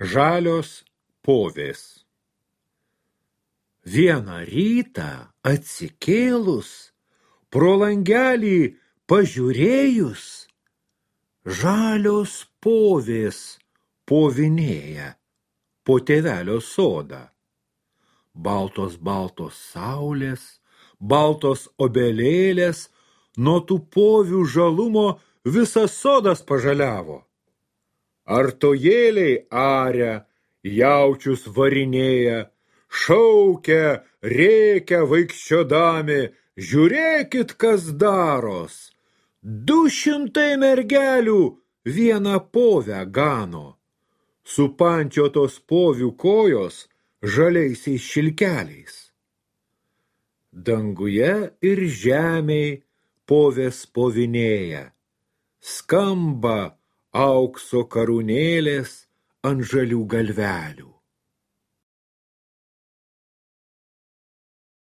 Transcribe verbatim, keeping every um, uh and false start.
Žalios povės. Vieną rytą atsikėlus, pro langelį pažiūrėjus, žalios povės povinėja po tėvelio sodą. Baltos baltos saulės, baltos obelėlės, nuo tų povių žalumo visas sodas pažaliavo. Artojėliai aria, jaučius varinėja, šaukia, rėkia vaikščiodami, žiūrėkit, kas daros. Du šimtai mergelių vieną povę gano. Supančiotos povių kojos žaliaisiais šilkeliais. Danguje ir žemėj povės povinėja, skamba aukso karūnėlės ant žalių galvelių.